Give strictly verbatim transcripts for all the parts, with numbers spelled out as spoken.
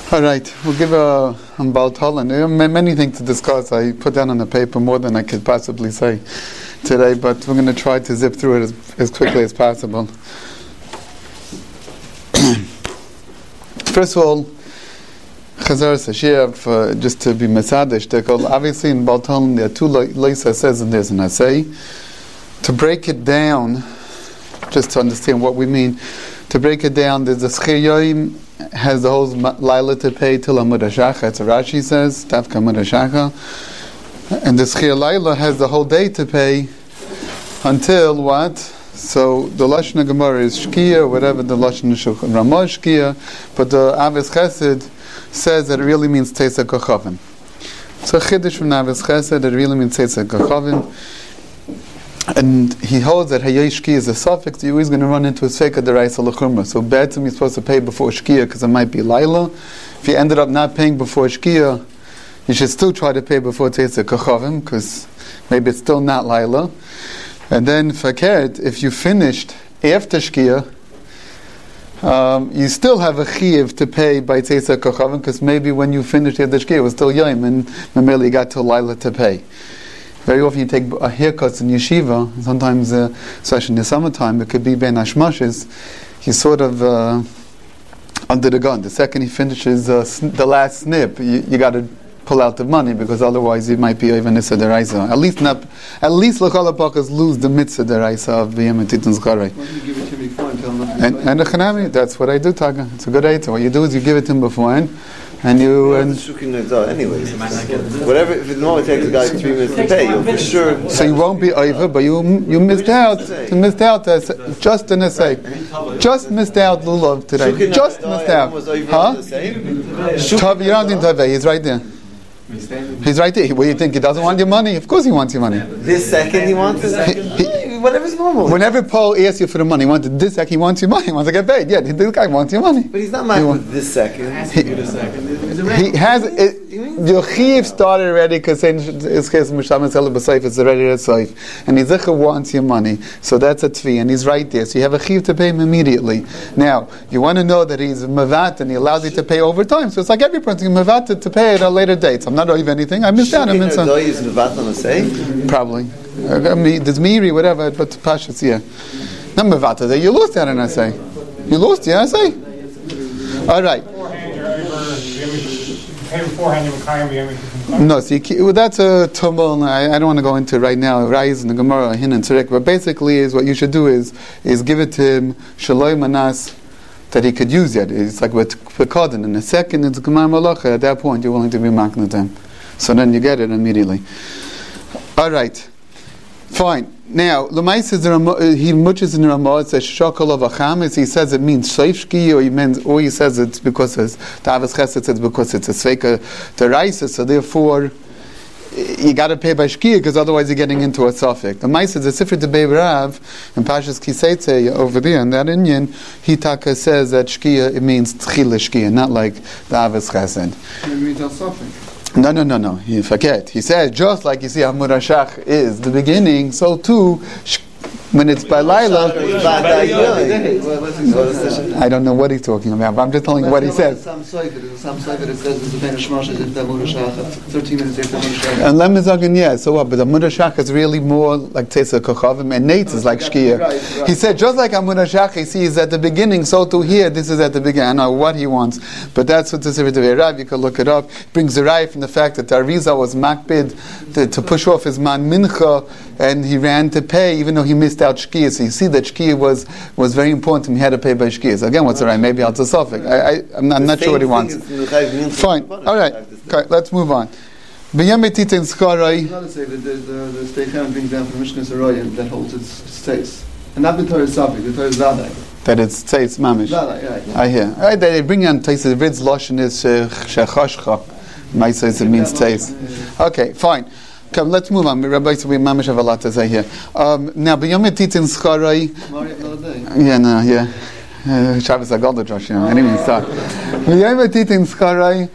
All right, we'll give a um, Baltalan. There are many things to discuss. I put down on the paper more than I could possibly say today, but we're going to try to zip through it as, as quickly as possible. First of all, Chazar Sashiev, uh, just to be Mesadish, obviously in Baltalan there are two Leisa says and there's an assay. To break it down, just to understand what we mean, to break it down, there's a Schir Yoim has the whole Laila to pay till Amud HaShacha. That's what Rashi says, Tafka Amud HaShacha. And the Schir Laila has the whole day to pay until what? So the Lashon Gemara is Shkia, whatever the Lashon Ramah is Shkia, but the Aves Chesed says that it really means Teisa Kochavim. So Chiddush from Aves Chesed, it really means Teisa Kochavim. And he holds that Hayosh Shkia is a suffix, you're always going to run into a Seika Deraisa L'chumra. So Be'etzim you're supposed to pay before Shkia because it might be Laila. If you ended up not paying before Shkia, you should still try to pay before Teisa Kochavim because maybe it's still not Laila. And then Fakert, if you finished after Shkia, um, you still have a Chiv to pay by Teisa Kochavim because maybe when you finished after Shkia it was still Yom and Mameli you got to Laila to pay. Very often you take a haircut in yeshiva, sometimes, uh, especially in the summertime, it could be ben hashmashes. He's sort of uh, under the gun. The second he finishes uh, sn- the last snip, you, you got to pull out the money because otherwise it might be even Nisa Deraisa. At least not, at least L'chol HaPachas lose the Mitzvah Deraisa of B'yem Titan Zcharay. Why don't you give it to me before and tell him not to And, and the Chanami, that's what I do, Taga. It's a good idea. What you do is you give it to him beforehand. And you yeah, and anyways, whatever. If it normally takes a guy three minutes to pay, you'll for sure. So you won't be over, but you you missed out. You missed out. As, just in a sake, just missed out lulav today. Just missed out. Huh? Tav, you don't think Taveh? He's right there. He's right there. What do you think? He doesn't want your money? Of course he wants your money. This second he wants it. Whatever's normal. Whenever Paul asks you for the money, he wants this second. He wants your money. He wants to get paid. Yeah, this guy wants your money. But he's not mad with this second. He, he has it. Your chiv started already because it's case Mishamas Ela B'Seif. It's already a Seif, and Yitzchak wants your money. So that's a tvi, and he's right there. So you have a chiv to pay him immediately. Now you want to know that he's mavat and he allows you to pay over time. So it's like every person mavat to pay at a later date. So I'm not over anything. I missed out. I missed out. Is mavat on a say? Probably. I mean, there's miri, whatever, but pashas, yeah. Not mavata. You lost that in I say. You lost, yeah, I say. All right. No, so you, well, that's a tumble. I, I don't want to go into it right now. Rise in the Gemara, Hin and Tzarek. But basically, is what you should do is is give it to him shaloi manas that he could use it. It's like with pekadon. In a second, it's Gemara Malacha. At that point, you're willing to be makna to him. So then you get it immediately. All right. Fine. Now, Lamai says he muches in the Ramah. It says shakal of achamis. He says it means shleifshki, or he means, or he says it's because it's the Avos Chesed says because it's a sveika deraisa. So therefore, you got to pay by shkia because otherwise you're getting into a suffix. The Lamai says the Sifri de Beirav and Pashas Kiseitze over there in that Indian, Hitaka says that shkia it means tchila shkia, not like the Avos Chesed. It means a suffix. No, no, no, no. You forget. He says, just like you see Amud HaShach is the beginning, so too, sh- when it's by Laila, I don't know what he's talking about, but I'm just telling you what he says. Some Sefer, some Sefer that says it's a ben hashmash as if the Amud HaShach, thirteen minutes after Amud HaShach. And let me say again, yeah, so what? But Amud HaShach is really more like Teisa Kochavim, and Nates is like Shkia. Right, right. He said, just like Amud HaShach, he sees at the beginning, so too here, this is at the beginning. I don't know what he wants, but that's what the Sefer Devei Rav, you can look it up. Brings the right from the fact that Ariza was makbid to, to push off his man Mincha, and he ran to pay, even though he missed out Shkia. So you see that Shkia was, was very important to him. He had to pay by Shkia. So again, what's the right? Maybe I'll suffix. I, I, I'm not, I'm not sure what he wants. Fine. All right. Okay, let's move on. B'yem etitin skarai. Another say that the the state hand brings down from Mishnah Sarayim that holds its states, and not the Torah suffix, the Torah Zadai. That it's Tzeitz Mamish. Zadai, right? Yeah. I hear. All right, they bring on Tzeitz. The Ritz Lashon is Shechashcha. My says it means Tzeitz. Okay, fine. Come, let's move on. Rabbi said we mamish have a lot to say here. Um, now, b'yom etitin skarai. Yeah, no, yeah. Uh, Shabbos Agolda, Josh. I didn't even start. B'yom etitin skarai.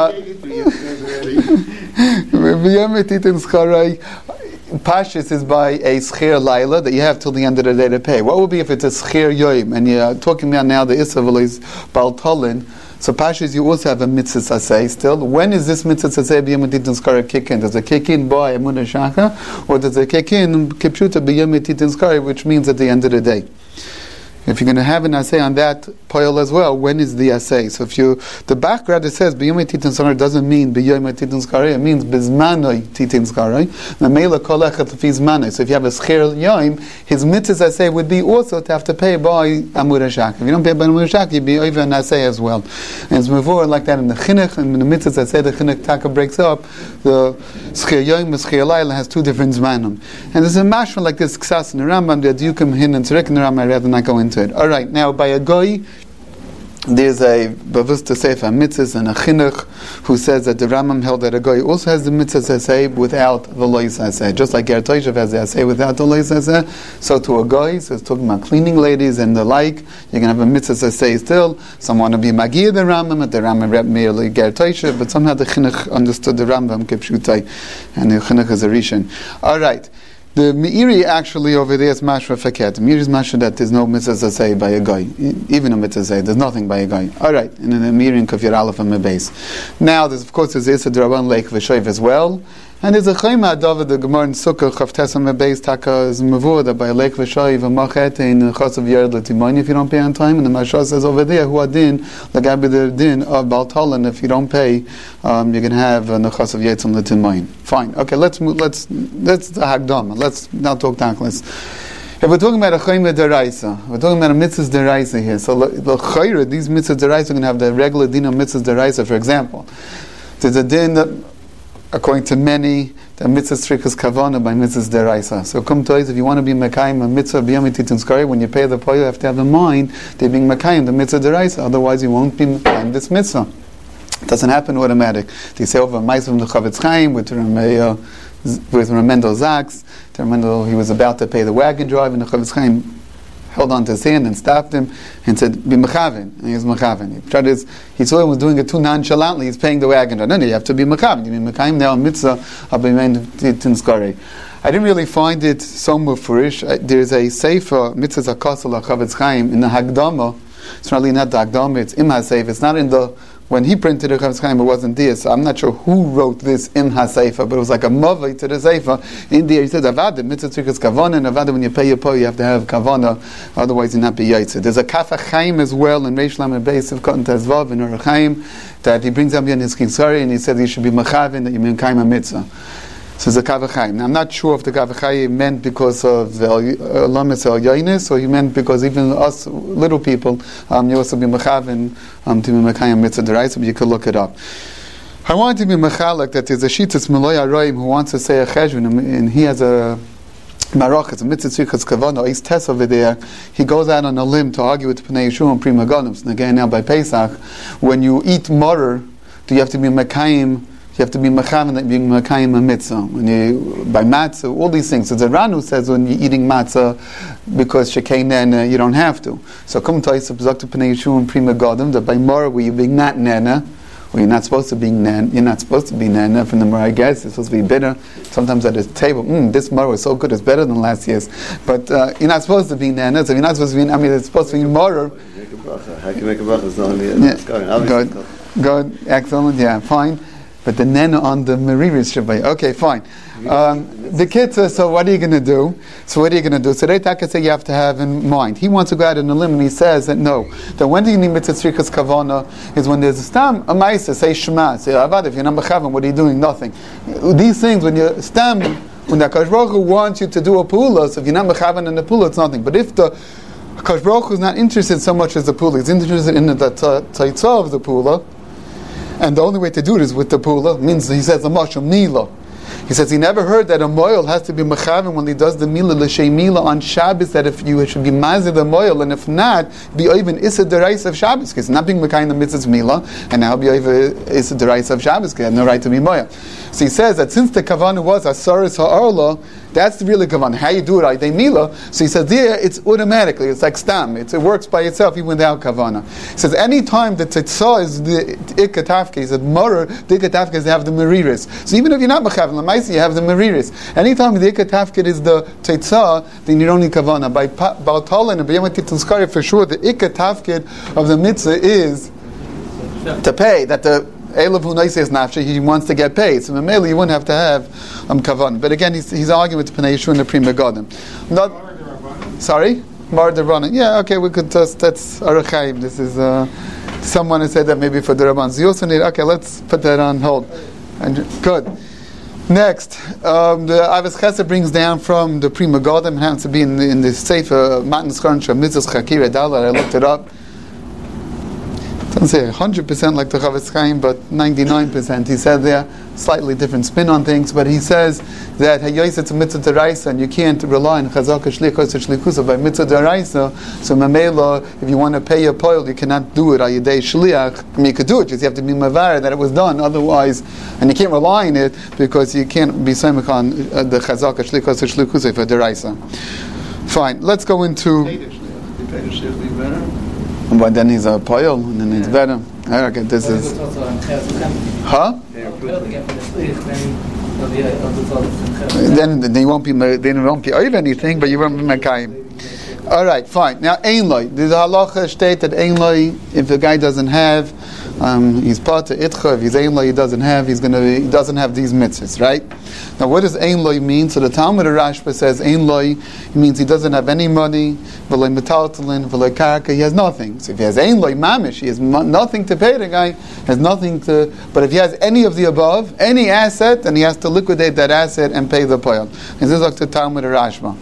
B'yom etitin skarai. Pashis is by a schir laila that you have till the end of the day to pay. What would be if it's a schir yoim and you're talking about now the isav is baltalin? So Pashas, you also have a mitzvah saseh still. When is this mitzvah saseh b'yom titin skari kick in? Does it kick in by emunah shachar, or does it kick in kipshuta b'yom titin skari, which means at the end of the day? If you're going to have an assay on that poil as well, when is the assay? So if you, the background it says b'yom titin skari doesn't mean b'yom titin skari, it means b'zmanoi titin skari. Mamela kol echad lefi zmanoi. So if you have a schir yom, his mitzvah assay would be also to have to pay by amud hashak. If you don't pay by amud hashak, you'd be over an assay as well. And it's before like that in the chinuch, and in the mitzvah assay the chinuch taka breaks up. The schir yom and schir layla has two different zmanim. And there's a mashma like this ksas in the Rambam, the adyukim hin and tzurek in the Rambam. I'd rather not go into it. All right, now by a goy, there's a bavusta sefer mitzvahs and a chinuch who says that the Rambam held that a goy also has the mitzvah assay without the lois assay, just like Ger Toshav has the assay without the lois assay. So to a goy, so it's talking about cleaning ladies and the like, you can have a mitzvah assay still. Some want to be magir the Rambam, but the Rambam read merely Ger Toshav, but somehow the chinuch understood the Rambam kipshutai, and the chinuch is a rishon. All right. The Meiri actually over there is mashra faket. The Meiri is mashra that there's no mitzvah say by a guy, even a mitzvah say there's nothing by a guy. All right, and then the Meiri in Kafir Aleph and Mebase. Now, there's of course there's Issa Draban Lake V'Shoiv as well, and there's a Chayma David the Gemara in Sukkah Chavtes and Mebase Taka is mavur that by a Lake V'Shoiv a Machet in Chas of Yerd L'Timoin if you don't pay on time, and the Mashra says over there Hu Adin Lagabi the Din of Baltalan if you don't pay, um, you can have a Chas of Yetzim L'Timoin. Fine. Okay, let's move, let's let's the Hagdama. Let's now talk Tanklis. If we're talking about a Chayma Deraisa, we're talking about a Mitzvah Deraisa here. So the Chayra, these Mitzvah Deraisa are going to have the regular din of Mitzvah Deraisa. For example, there's a din that, according to many, the Mitzvah Strikas Kavana by Mitzvah Deraisa. So come to us, if you want to be Mekayim a Mitzvah B'yom Titin Skari, when you pay the poil, you have to have in mind they're being Mekayim the Mitzvah Deraisa. Otherwise, you won't be Mekayim this Mitzvah. It doesn't happen automatic. They say over Ma'aseh from the Chavetz Chaim with Rameh, with Ramendel Zaks. Ramendel, he was about to pay the wagon driver, and the Chavetz Chaim held on to his hand and stopped him and said, "Be mechaven." And he was mechaven. He tried his, he saw him was doing it too nonchalantly. He's paying the wagon driver. No, no, you have to be mechaven. You mean mekayim now mitzvah of b'mein tinskari. I didn't really find it so mufurish. There's a sefer mitzvah zakasel Chavetz Chaim in the Hagdama. It's really not the Hagdama. It's im haseif. It's not in the. When he printed the Chavetz Chaim, it wasn't there, so I'm not sure who wrote this in HaSeifa, but it was like a mavai to the Seifa. In there, he said, Avada, mitzvah tzrikas kavana, and Avada, when you pay your po, you have to have kavana, otherwise you not be yaitze. There's a Kaf HaChaim as well, in Reish Lamed Beis of Cotton Tezvav, in Or Chaim, that he brings up in his Kinsari, and he said you should be machavin, that you mean kaim a mitzvah. So it's a Kav HaChaim. Now, I'm not sure if the Kav HaChaim meant because of the Lamis El Yainis, or he meant because even us little people, um, you also be Mechavin um, to be Mekayim Mitzvah D'Oraisa, but you could look it up. I want to be Mechalik that there's a Shitas Meloy Aroim who wants to say a Cheshvan, and he has a Marach, it's a Mitzvah Tzrikas Kavana, he's Tess over there. He goes out on a limb to argue with Pnei Yeshua and Prima Gonim. And again, now by Pesach, when you eat Morer, do you have to be Mekayim? You have to be mechavan that being mekayim a mitzvah. When you by matzah, all these things. So the Ranu says when you're eating matzah because shekein you don't have to. So come to us Pnei Yeshua and Prima Godim that by Mora where you're being not nena, or you're not supposed to be nena, you're not supposed to be nena from the Mora. I guess it's supposed to be bitter. Sometimes at the table, mm, this Mora is so good, it's better than last year's. But uh, you're not supposed to be nena. So you're not supposed to be. I mean, it's supposed to be Mora. How can you make a bracha? It's not only yeah. Good, good, excellent. Yeah, fine. But the nena on the Mariris should be okay. Fine. Um, the kids. Uh, so what are you going to do? So what are you going to do? So they taka say you have to have in mind. He wants to go out on a limb, and he says that no. That when do you need mitzvah tzrikas kavana is when there's a stam a ma'isa say shema. Say avad. If you're not mechavan, what are you doing? Nothing. These things when you stam when the Akash Baruch Hu wants you to do a pula. So if you're not mechavan in the pula, it's nothing. But if the Akash Baruch Hu is not interested so much as the pula, he's interested in the taitzah of the pula. And the only way to do it is with the pula. Means he says the mashal mila. He says he never heard that a moil has to be mechavim when he does the mila l'shei mila on Shabbos. That if you should be mazir the moil, and if not, be even issa derais of Shabbos. Because not being mekayim the mitzvah's mila, and now be even issa derais of Shabbos. Because no right to be moil. So he says that since the kavanah was asaris ha'arla, that's the really kavanah. How you do it, they mila. So he says there it's automatically. It's like stam. It's, it works by itself even without kavanah. He says any time the tzitzah is the ikatafke, he said morer the ikatafke is to have the meriris. So even if you're not mechav l'maisi, you have the meriris. Anytime the ikatafke is the tzitzah, then you don't need kavanah. By Baltalan and B'yom Titin Skari, for sure the ikatafke of the mitzvah is to pay, that the Elav Hu Noises Nafshi, he wants to get paid. So Mamela, you wouldn't have to have um, Kavan. But again, he's, he's arguing with the Pnei Yeshua and the Pri Megadim. Not, sorry? Mar de Rabbana. Yeah, okay, we could just, that's Arachaim. This is, uh, someone has said that maybe for the Rabban. So you also need, okay, let's put that on hold. And, good. Next, um, the Avos Chesed brings down from the Pri Megadim, it happens to be in the, in the Sefer Matan Skaron Sham Mitzvahs Chakira Dalar. I looked it up. Doesn't say one hundred percent like the Chavetz Chaim, but ninety-nine percent. He said there, slightly different spin on things, but he says that Hayoyis it's a mitzvah deraisa, and you can't rely on Chazaka Shlichos or Shlikusa by mitzvah deraisa. So Mamela, if you want to pay your poil, you cannot do it Ayidei Shliach. I mean, you could do it, just you have to be mavar that it was done. Otherwise, and you can't rely on it because you can't be samech on uh, the Chazaka Shlichos or Shlikusa for deraisa. Fine. Let's go into. But then he's a poil, and then it's better. Okay, this is. Huh? Then they won't be. They won't be oiv anything, but you won't be mekayim. All right, fine. Now, ein loy. The halacha state that ein loy, if the guy doesn't have, um, he's part to itcha. If he's ein loy, he doesn't have. He's gonna. Be, he doesn't have these mitzvahs, right? Now, what does ein loy mean? So the Talmud Rashba says ein loy means he doesn't have any money. V'loy metaltalin, v'loy karka. He has nothing. So if he has ein loy mamish, he has mo- nothing to pay the guy. Has nothing to. But if he has any of the above, any asset, then he has to liquidate that asset and pay the poil. And this is like the Talmud Rashba.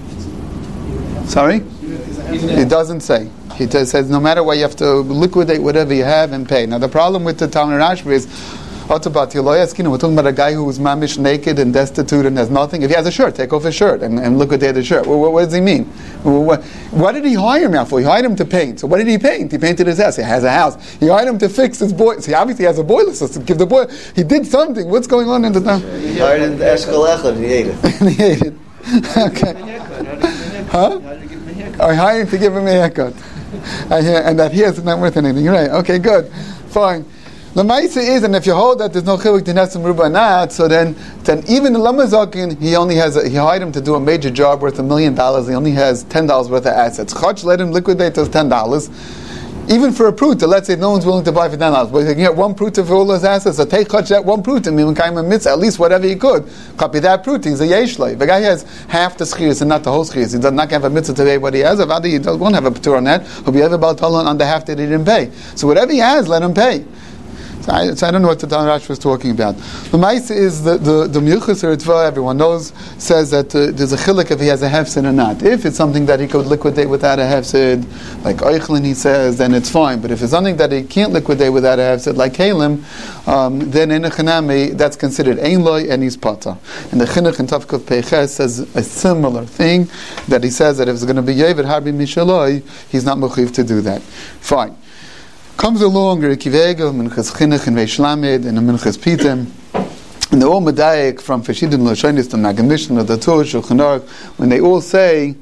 Sorry? It doesn't say. He t- says no matter what, you have to liquidate whatever you have and pay. Now the problem with the Talmud Rashba is, we're talking about a guy who is mamish naked and destitute and has nothing. If he has a shirt, take off his shirt and, and liquidate the shirt. Well, what, what does he mean? What, what did he hire him out for? He hired him to paint. So what did he paint? He painted his house. He has a house. He hired him to fix his boiler. He obviously has a boiler system. Give the boiler. He did something. What's going on in the town? He hired him to Eshkol Echad and he ate it. And he ate it. Okay. Huh? I hired him to give him a haircut. And that hair is not worth anything. Right. Okay, good. Fine. The Maisa is, and if you hold that there's no chiluk to nesim ruba not, so then, then even the Lamazakin, he only has, a, he hired him to do a major job worth a million dollars. He only has ten dollars worth of assets. Chach let him liquidate those ten dollars. Even for a pruta, let's say no one's willing to buy for ten dollars, but he can get one pruta for all those assets. So take chach that one pruta, meaning kind of mitzvah, at least whatever he could. Copy that pruta. He's a yeshlei. The guy has half the schiris and not the whole schiris. He does not have a mitzvah to pay what he has. Avadi, he won't have a patur on that. He'll be ever about talon on the half that he didn't pay. So whatever he has, let him pay. So I, so I don't know what the Talmud Rash was talking about. The Maisa is the the the Milchus or Ritva, everyone knows, says that uh, there's a chiluk if he has a hefsid or not. If it's something that he could liquidate without a hefsid, like Eichlin, he says, then it's fine. But if it's something that he can't liquidate without a hefsid, like Kalim, um, then in a chanami that's considered ein loy and he's pata. And the Chinuch in Tavkuf Peiches says a similar thing, that he says that if it's going to be Yevid Harbi Mishaloi, he's not mechuv to do that. Fine. Comes along Rekivega, Minchas Chinuch and Reish Lamed, and Minchas Pitem, and the all Medayik from Feshidin Lashonis, the Magen Mishnah, the Torah, Shulchan Aruch, when they all say,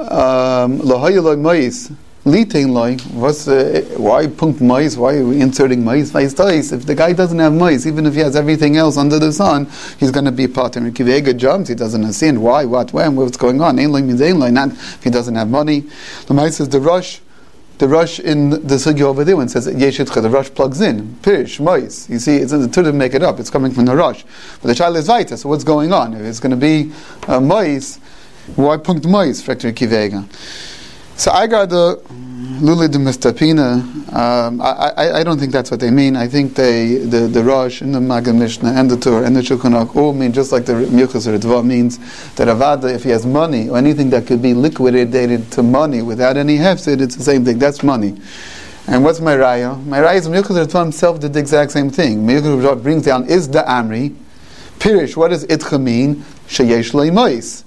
Lohaya loy mois, Litain loy, what's uh, why punkt mois? Why are we inserting mois? If the guy doesn't have mois, even if he has everything else under the sun, he's going to be part. And Rekivega jumps, he doesn't understand why, what, when, what's going on. Ein loy means ein loy, not if he doesn't have money. The mois is the rush. The rush in the sugya over there when it says Yeshitcha, the rush plugs in. Pirish, mois. You see, it's in the Torah to make it up. It's coming from the rush. But the child is vita, so what's going on? If it's going to be uh, mois, why punkt mois? Frekter kivega. So I got the Luli de Mistapina. Um, I, I, I don't think that's what they mean. I think they the, the Rosh and the Magen Mishnah and the Torah and the Shulchan Aruch all mean just like the Milchus or Ritva means that Avada, if he has money or anything that could be liquidated to money without any hefsid, it's the same thing. That's money. And what's my raya? My raya is Milchus or Ritva himself did the exact same thing. Milchus or Ritva brings down is the Amri. Pirish, what does itcha mean? Sheyesh loy mois.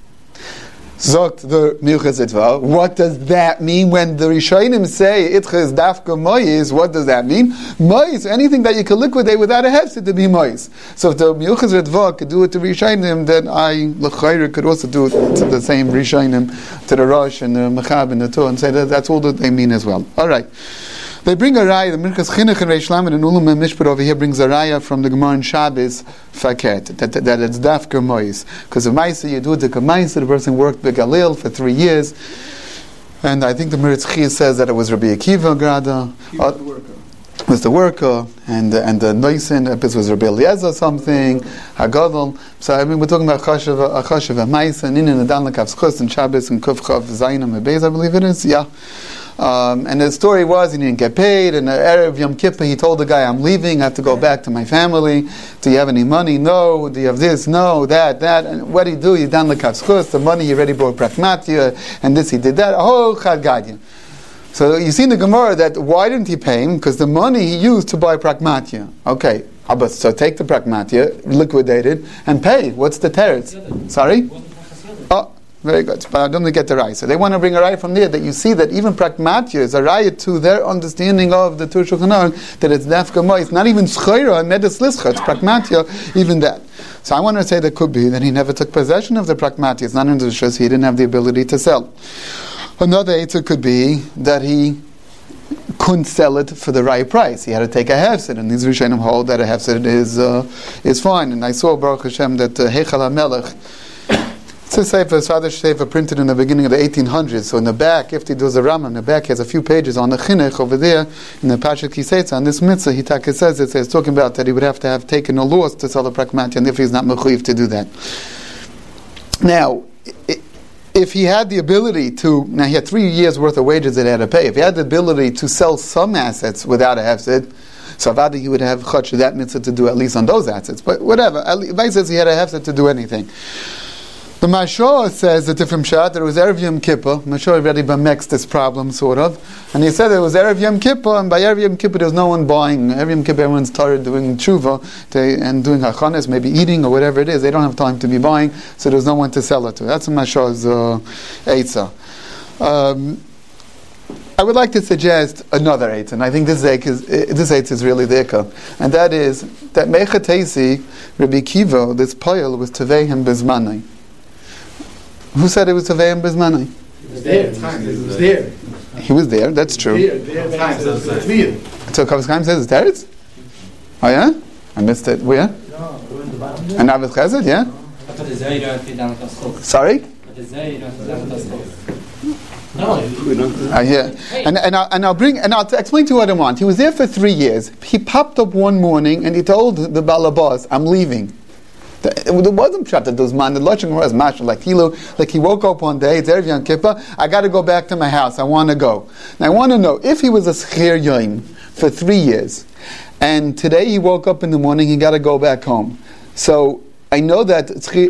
Zogt the Milchus Ritva. What does that mean when the Rishonim say Itcha is Dafka Mois? What does that mean? Mois, anything that you can liquidate without a hefsid to be Mois. So if the Milchus Ritva could do it to Rishonim, then I, L'chayr, could also do it to the same Rishonim, to the Rosh and the Mechab and the Torah, and say that that's all that they mean as well. All right. They bring a raya, the Minchas Chinuch and Reish Lamed and Ulam and Mishpat over here brings a raya from the Gemara in Shabbos, Faket, that, that, that it's Dafka Mois. Because of Maisa, you do it to Kamaisa, the person worked Begalil for three years. And I think the Meretz Chi says that it was Rabbi Akiva Grada. Uh, was the worker, and uh, and the noisin, this was Rabbi Eliezer or something, Hagadol. So I mean, we're talking about Chashav, Chashav, Ma'isa, and in the Dan Lekav's Chus, and Shabbos, and Kuf Chav, Zayin, and Beis, I believe it is, yeah. Um, and the story was he didn't get paid, and the Erev Yom Kippur, he told the guy, I'm leaving, I have to go back to my family. Do you have any money? No. Do you have this? No. That, that. And what did he do? He done Lekav's Chus, the money he already brought Pragmatia, and this he did that. Oh, Chad Gadya. So you see in the Gemara that why didn't he pay him? Because the money he used to buy Pragmatia. Okay, so take the Pragmatia, liquidate it, and pay. What's the teretz? Sorry? Oh, very good. But I don't get the right. So they want to bring a right from there that you see that even Pragmatia is a right to their understanding of the Tur Shulchan Aruch, that it's Nefka Mo. It's not even Schreira, Medes Lischa, it's Pragmatia, even that. So I want to say that could be that he never took possession of the Pragmatia. It's not in the Rishus, he didn't have the ability to sell. Another answer could be that he couldn't sell it for the right price. He had to take a hefset, and these Rishonim hold that a hefset is uh, is fine. And I saw Baruch Hashem that uh, Heichal HaMelech, it's a sefer, Sadish sefer printed in the beginning of the eighteen hundreds. So in the back, if he does a Rambam, in the back he has a few pages on the Chinuch over there in the Pashat Kisetza. On this mitzvah, he taka says it says talking about that he would have to have taken a loss to sell the Pragmatia, and if he's not mechuyev to do that. Now. It, If he had the ability to, now he had three years worth of wages that he had to pay. If he had the ability to sell some assets without a hefset, so Avada he would have chutz that mitzvah to do at least on those assets. But whatever, Vai says he had a hefset to do anything. The Mashor says a different shot that it was Erev Yom Kippur. Mashor already bemexed this problem, sort of. And he said it was Erev Yom Kippur, and by Erev Yom Kippur there's no one buying. Erev Yom Kippur everyone's tired doing tshuva they, and doing hachanes, maybe eating or whatever it is. They don't have time to be buying, so there's no one to sell it to. That's Mashor's uh, eitzah. Um, I would like to suggest another eitzah, and I think this eitzah is, this eitzah is really the ikar. And that is that Mechatesi, Rabbi Kiva, this poyel was Tevehim Bezmanai. Who said it was Tavayim Bizmanai? He was there. He was there. He was there, that's true. There, there, times. So Kavos Chaim says it's teretz? Oh yeah? I missed it. Where? No, and Aviv Chesed, yeah? Sorry? No. I hear. And, and, I'll, and I'll bring, and I'll explain to you what I want. He was there for three years. He popped up one morning and he told the Balabas, I'm leaving. There wasn't pshat that those man the lashon was mashal like he like he woke up one day. It's Erev Yom Kippur. I got to go back to my house. I want to go. Now I want to know if he was a schir yom for three years, and today he woke up in the morning. He got to go back home. So I know that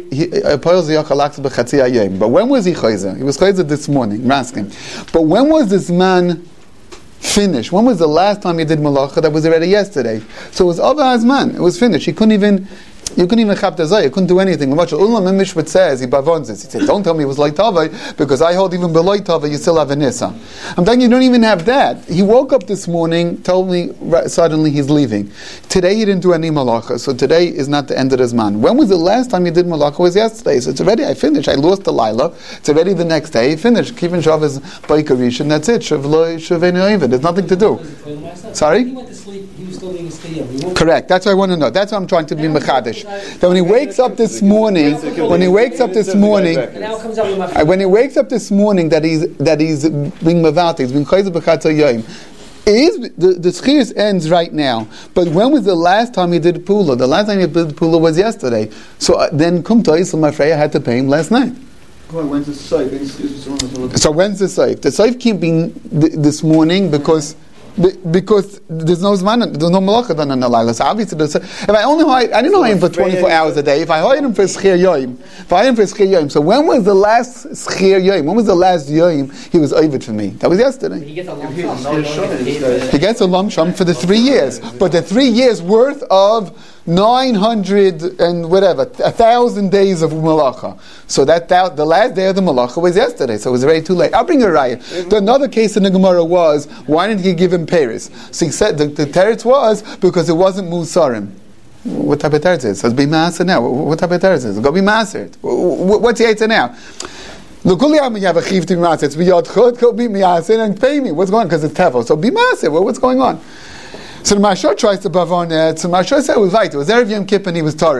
but when was he chayzer? He was chayzer this morning. I'm asking. But when was this man finished? When was the last time he did malacha? That was already yesterday. So it was over his man. It was finished. He couldn't even. You couldn't even chap the zay. You couldn't do anything. Ulam Mishpat says he bavons this. He said, "Don't tell me it was light tavai because I hold even below tavai you still have a nisa." I'm telling you, you don't even have that. He woke up this morning, told me suddenly he's leaving. Today he didn't do any malacha, so today is not the end of his man. When was the last time he did malacha? It was yesterday. So it's already. I finished. I lost the lila. It's already the next day. He finished. Kivin shav is baikarish, and that's it. Shavloi shavenu. There's nothing to do. Sorry. He went to sleep. He was still being a stiyah. Correct. That's what I want to know. That's what I'm trying to be mechadish. That when he wakes up this morning, when he wakes up this morning, when he wakes up this morning, that he's that he's being mavati, he's being chayzer b'chatzah yoyim. Is the the schir ends right now? But when was the last time he did pula? The last time he did pula was yesterday. So uh, then Kumta Yisrael Mafreya had to pay him last night. Well, when's the saif? So when's the saif? The saif can't be th- this morning because. Be, because there's no zman, there's no malacha done on the laila. So obviously, if I only hired, I didn't hire him for twenty-four hours a day. If I hired him for schir yoyim, if I hired him for schir yoyim, so when was the last schir yoyim? When was the last yoyim he was ovid for me? That was yesterday. He gets a lump sum. He gets a lump sum for the three years, but the three years worth of nine hundred and whatever, a thousand days of malacha. So that th- the last day of the malacha was yesterday, so it was already too late. I'll bring a raya. The another case in the Gemara was, why didn't he give him Paris? So he said the, the teretz was because it wasn't musarim. What type of teretz is? So it's be maser now. What type of teretz is? Go be maser. What's the answer now? Look, you have a chiv to be maser. It's biyad chod. Go be maser and pay me. What's going on? Because it's tevel. So be maser. Well, what's going on? So the Mashor tries to bavon it. So Mashor said it was right. It was Erev Yom Kippur and he was torrid.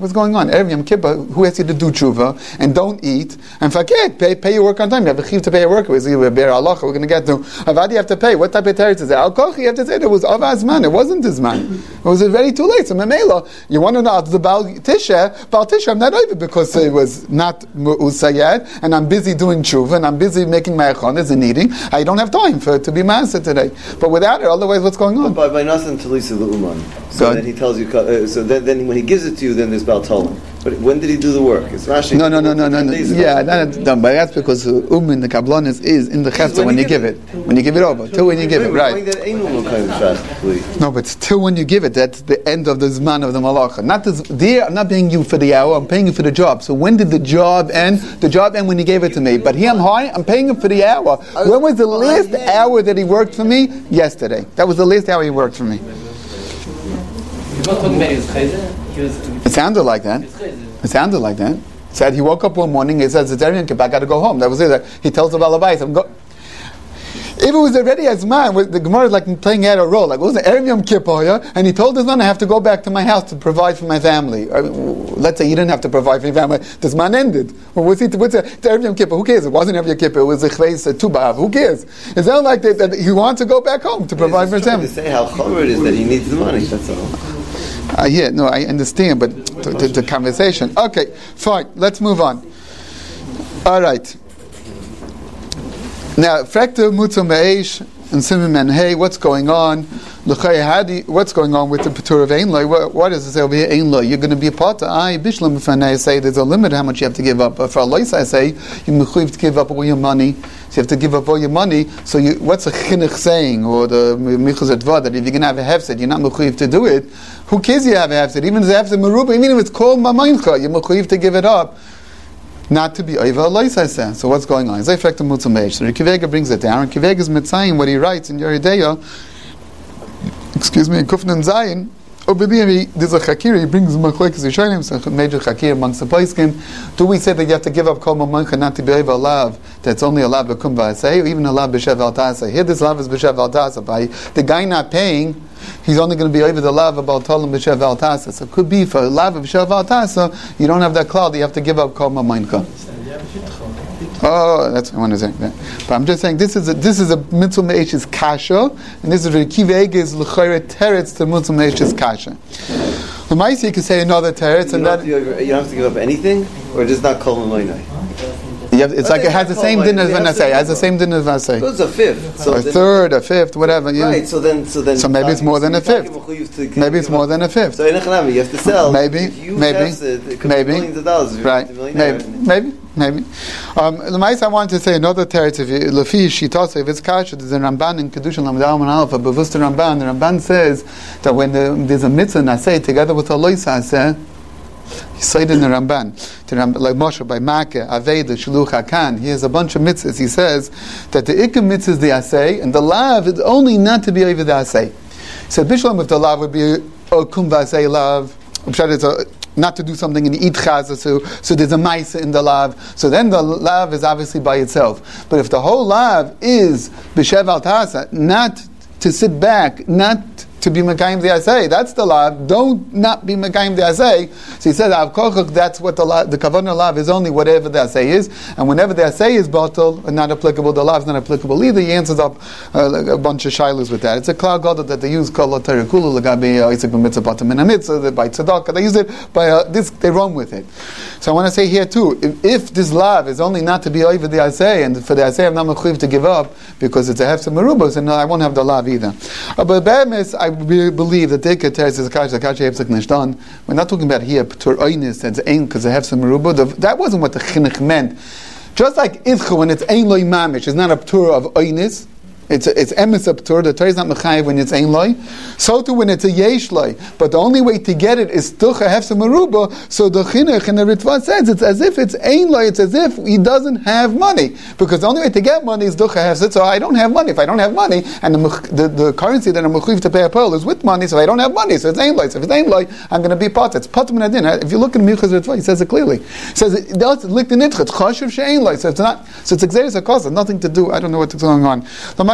What's going on? Erev Yom Kippur, who asks you to do tshuva and don't eat and forget, pay, pay your work on time. You have a chiv to pay your work. It's either bear halacha. We're going to get to avad. You have to pay. What type of teretz is it? Al kochi. You have to say there was avaz man. It wasn't his man. It was already too late. So memela, you want to know the Baal Tisha? Baal Tisha, I'm not over because it was not usayed, and I'm busy doing tshuva and I'm busy making my achonas and eating. I don't have time for to be master today. But without it, otherwise, what's going on? But by nasan talisa l'uman. So then he tells you. Uh, so then, then when he gives it to you, then there's Baal Tolim. But when did he do the work? It's Rashi. No, no, no, no, no, no. Yeah, that's done. But that's because um in the kablonis is in the chesed when, when you give it. it. When you give it over. Till when you give it, right. No, but till when you give it, that's the end of the zman of the malacha. Not this, there, I'm not paying you for the hour, I'm paying you for the job. So when did the job end? The job end when he gave it to me. But here I'm high, I'm paying him for the hour. When was the last hour that he worked for me? Yesterday. That was the last hour he worked for me. It sounded like that. It sounded like that. He said he woke up one morning, he says, it's Erev Yom Kippur, I got to go home. That was it. He tells the Balabais, I'm go. If it was already as man, the Gemara is like playing out a role. Like, it was Erev Yom Kippur, yeah? And he told his man, I have to go back to my house to provide for my family. I mean, let's say he didn't have to provide for your family. This man ended. Well, what's it? What's it? It's Erev Yom Kippur. Who cares? It wasn't Erev Yom Kippur. It was a chveis tubav. Who cares? It's not like that, that he wants to go back home to provide for his family. To say how chomer it is that he needs the money. That's all. Uh, yeah, no, I understand, but the, the, the conversation. Okay, fine. Let's move on. All right. Now, frekta mutzah me'esh and simon men. Hey, what's going on? What's going on with the patur of einloi? What, what does it say over here? Einloi. You're going to be a potter. I bishlam b'fanei say there's a limit how much you have to give up. But for a lois, I say you mechuyev to give up all your money. So you have to give up all your money. So you, what's a chinuch saying, or the michuz advad, that if you're going to have a hefsed, you're not mechuyev to do it. Who cares you have a hefsed? Even if it's a hefsed meruba, even if it's called mamayincha, you're mechuyev to give it up. Not to be over lois, I say. So what's going on? Zay frekta mutzah me'esh. So Rikivega brings it down. Rikivega is mitzayim what he writes in Yeridea. Excuse me, in Kufnan Zayin, there's a chakir, he brings machlekes yishanim, so a major chakir amongst the poskim. Do we say that you have to give up kol mamancha not to be able to love, that's only a lav b'kum b'aseh, or even a lav b'shev al taseh? Here this lav is b'shev al taseh. By the guy not paying, he's only going to be over the lav about tolim b'shev al taseh. So it could be for a lav b'shev al taseh, you don't have that cloud, you have to give up kol mamancha. Oh, that's what I want to say. Yeah. But I'm just saying this is a, this is a mitzvah me'esh's kasha, and this is a kivege's l'chayre teretz to mitzvah me'esh's kasha. The ma'aseh you can say another teretz, and that you don't have to give up anything, or just not kol mamoinai. It's like it has the same din as Vanasei. It has the same din as Vanasei. So it's a fifth. So a third, a fifth, whatever. Yeah. Right. So then, so then. So maybe it's more than a fifth. Maybe it's more than a fifth. So in Echanami, you have to sell. Maybe, maybe, maybe. Millions of dollars. Right. Maybe, maybe, maybe. Um, the mice I wanted to say another teretz. If Lefi Shitose, if it's kasha, there's a Ramban in Kedushin Lamdal and Alpha. Bavus the Ramban. The Ramban says that when the, there's a mitzvah naseh together with a loisa naseh. He cited in the Ramban, the Ramban like Moshe by Makkah, Aveda, Shiluch HaKan. He has a bunch of mitzvahs. He says that the ikam mitzvah is the asay, and the lav is only not to be over the asay. He said, Bishlam, if the lav would be a kum v'asay lav, not to do something in the eat chaza, so, so there's a maisa in the lav, so then the lav is obviously by itself. But if the whole lav is b'shev al tasa, not to sit back, not to be Mekayim the Asay, that's the lav. Don't not be Mekayim the Asay. So he says, that's what the lav, the Kavanah lav is only whatever the Asay is, and whenever the Asay is batal and not applicable, the lav is not applicable either. He answers up uh, a bunch of shilas with that. It's a cloud god that they use called Terekulu Lagabi Isaac B'Mitzvah Batam in a Mitzvah by Tzedakah. They use it by uh, this. They run with it. So I want to say here too, if, if this lav is only not to be over the Asay, and for the Asay I'm not mechuyev to give up because it's a hefsed merubos, and no, I won't have the lav either. Uh, but Be'emes, I we believe that they could tell us kash kash hefsek nishdan. We're not talking about here p'tur oynis that's ain because they have some meruba. That wasn't what the chinuch meant. Just like idchu when it's ain loy mamish, it's not a p'tur of oynis. It's a, it's emes a p'tur. The Torah is not mechayev when it's ain loy. So too when it's a yesh loy. But the only way to get it is tucha hefsek meruba. So the chinuch and the ritva says it's as if it's ain loy. It's as if he doesn't have money because the only way to get money is tucha hefsek. So I don't have money. If I don't have money and the the, the currency that I'm mechuyev to pay a pearl is with money, so I don't have money. So it's ain loy. So if it's ain loy, I'm going to be pot. It's pot min adin. If you look at Milchas Ritva, he says it clearly. He says it licked in it. It's chashuv she'ain loy. So it's not. So it's exeris a cause. Nothing to do. I don't know what's going on. The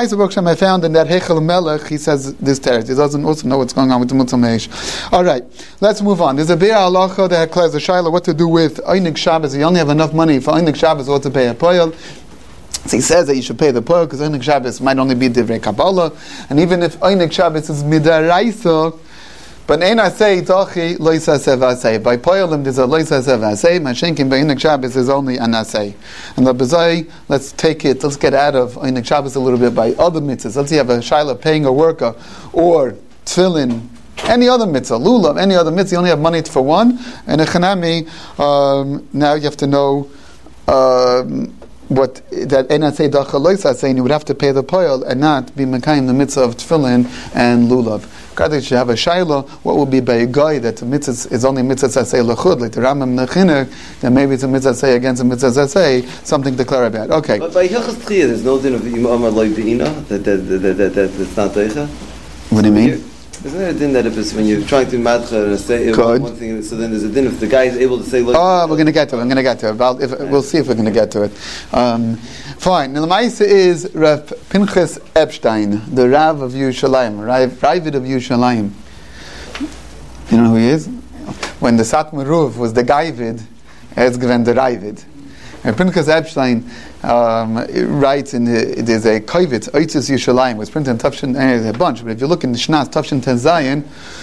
Lamaisa Bokshem I found in that Heichel Melech, he says this teretz. He doesn't also know what's going on with the Mutzah Meish. All right, let's move on. There's a Be'er Halacha that declares a Shaila what to do with Einik Shabbos. You only have enough money for Einik Shabbos or to pay a poil. So he says that you should pay the poil because Einik Shabbos might only be Divrei Kabbalah, and even if Einik Shabbos is Midaraisa, but ein asay tochi lo yisaseh v'asay. By poilim there's a lo yisaseh v'asay. Mashenkin by Einik Shabbos is only an asay. And the bezai, let's take it, let's get out of Einik Shabbos a little bit by other mitzvahs. Let's say you have a shayla paying a worker, or tefillin, any other mitzvah, lulav, any other mitzvah, you only have money for one. And a chanami, um, now you have to know um, what that ein asay dacha lo yisaseh, and you would have to pay the poil and not be mekayim the mitzvah of tefillin and lulav. You should have a shayla. What will be by a guy that the mitzvah is only mitzvah say lechud, like the Rambam Nechinek, then maybe it's a mitzvah say against a mitzvah say something to declare about. Okay. But by Hilchas Tchiyah, there's no din of Imam Loy Deina that that that that that's not Deicha. What do you mean? Isn't there a din that if it's when you're trying to madcha and say one thing, so then there's a din if the guy is able to say. Oh, we're going to get to it. I'm going to get to it. About if, we'll see if we're going to get to it. Um, fine. Now the Ma'aseh is Rav Pinchas Epstein, the Rav of Yerushalayim, Rav Ravid of Yerushalayim. You know who he is? When the Satmar Ruv was the Gaivid, it's given the Ravid. And Pinchas Epstein um, writes in the, there's a Kovetz Oitzes Yerushalayim, was printed in Tafshin, uh, a bunch, but if you look in the Shnas Tafshin Ten Zayin,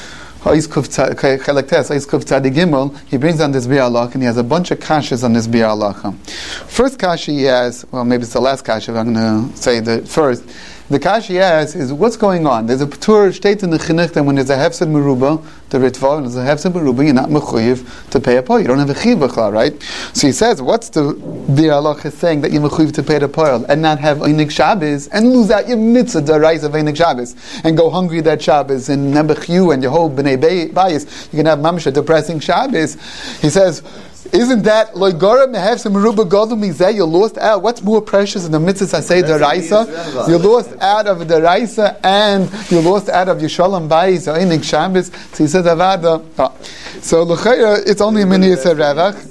he brings on this Biur Halacha, and he has a bunch of kashas on this Biur Halacha. First kasha he has, well maybe it's the last kasha, I'm going to say the first. The kasha he has is, what's going on? There's a Patur state in the Chinuch that when there's a Hefsed Meruba, the Ritva, and there's a Hefsed Meruba, you're not mechuyev to pay a poil. You don't have a chiv b'chlal, right? So he says, what's the Biur Halacha saying that you're mechuyev to pay the poil and not have Einik Shabbos and lose out your mitzvah, the rise of Einik Shabbos, and go hungry that Shabbos and Nebuch and your whole B'nai Bayis, you can have mamish a depressing Shabbos. He says, isn't that like Gora mehav some meruba gadol mizeh? You lost out. What's more precious than the mitzvahs I say the Raisa? You lost out of the Raisa and you lost out of your Shalom Bayis or Einik Shabbos. So he says Avada. Oh. So l'chayra it's only a mini yisrael revach.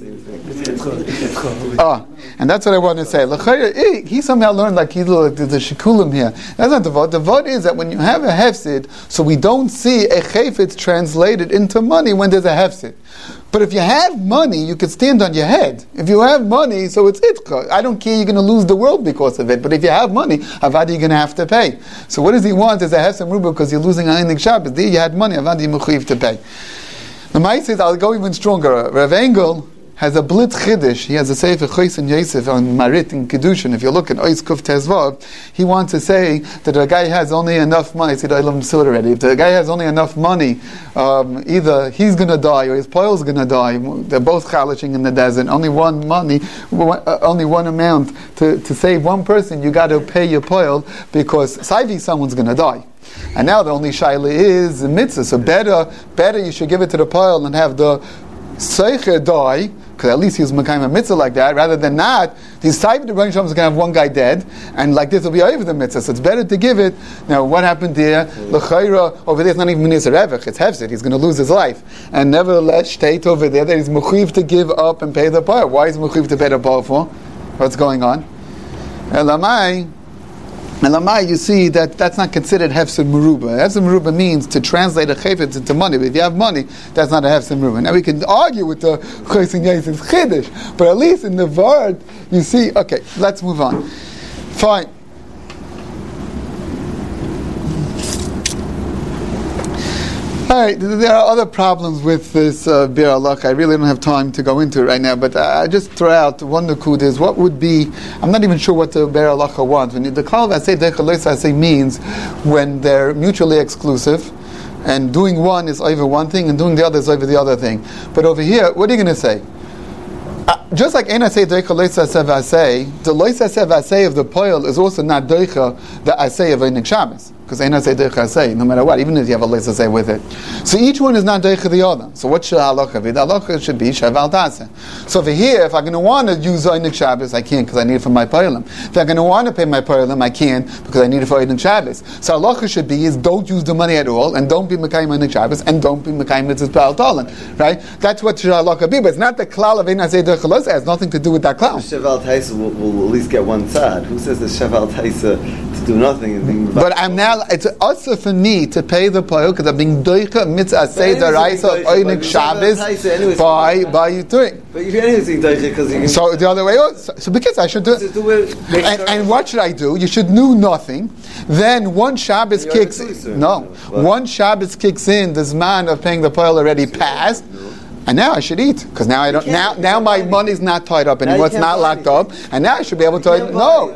Ah, and that's what I want to say. L'chayra he somehow learned like he's like the shikulim here. That's not the vod. The vod is that when you have a hefsid, so we don't see a chayfetz translated into money when there's a hefsid. But if you have money, you can stand on your head. If you have money, so it's itcha. I don't care, you're going to lose the world because of it. But if you have money, avad you're going to have to pay. So what does he want? Is a hefsem ruba because you're losing on Einik Shabbos. There you had money, avad you're mechuyev to pay. The Ma'aseh says, I'll go even stronger. Rav Engel has a blitz chiddush. He has a sefer Chos and Yosef on Marit in Kedushin. If you look at Ois Kuf Tezvav, he wants to say that a guy has only enough money. See, I love him already. If the guy has only enough money, um, either he's going to die or his poil's going to die. They're both chalishing in the desert. Only one money, only one amount to, to save one person. You got to pay your poil because Saivi, someone's going to die. And now the only shaila is the mitzvah. So better, better you should give it to the poil and have the seicher die, because at least he was Mekayim a mitzvah like that, rather than not. These type of Rebbeinu Shalom is going to have one guy dead, and like this will be over the mitzvah. So it's better to give it. Now, what happened there? L'chayra over there is not even minis revach; it's hefzid. He's going to lose his life, and nevertheless, state over there that he's mechuyev to give up and pay the par. Why is mechuyev to pay the par for? What's going on? Elamai. Elamai, you see that that's not considered hefsed meruba. Hefsed meruba means to translate a chayfetz into money. But if you have money, that's not a hefsed meruba. Now we can argue with the Chos and Yosef's chiddush, but at least in the Vard, you see. Okay, let's move on. Fine. All right, there are other problems with this uh, Biur Halacha. I really don't have time to go into it right now, but I just throw out one nakud is what would be, I'm not even sure what the Biur Halacha wants. When the Klal V'aseh Deicha Lo Yisaseh means when they're mutually exclusive, and doing one is over one thing, and doing the other is over the other thing. But over here, what are you going to say? Uh, just like Ein Aseh Deicha Lo Yisaseh V'aseh, the Lo Yisaseh V'aseh of the poil is also not Deicha the Aseh of Einik Shabbos. Because Ein Aseh Deicha Aseh, no matter what, even if you have a Lo Yisaseh with it. So each one is not Deicha the other. So what should halacha be? The halacha should be Shaval Taseh. So over here, if I'm going to want to use Einik Shabbos, I can't because I need it for my poilim. If I'm going to want to pay my poilim, I can't because I need it for Einik Shabbos. So halacha should be is don't use the money at all, and don't be Mekayim Einik Shabbos, and don't be Mekayim Mitzvahs B'al Tolan. Right? That's what should halacha be, but it's not the klal of Ein Aseh Deicha Lo Yisaseh. It has nothing to do with that klal. Shaval Taisa will, will at least get one tzad. Who says that Shaval Taisa just do nothing. And think but I'm now, it's also for me to pay the poil because I'm being doicha mitzvah seder raisa of oinik Shabbos by by you doing. But you're anyways saying doicha because you can. So the other way, so, so because I should do it. And, and what should I do? You should do nothing. Then one Shabbos kicks in. No, one Shabbos kicks in. The zman of paying the poil already passed. And now I should eat because now I don't. Now, now my money's not tied up anymore. It's not locked up, and now I should be able to. No.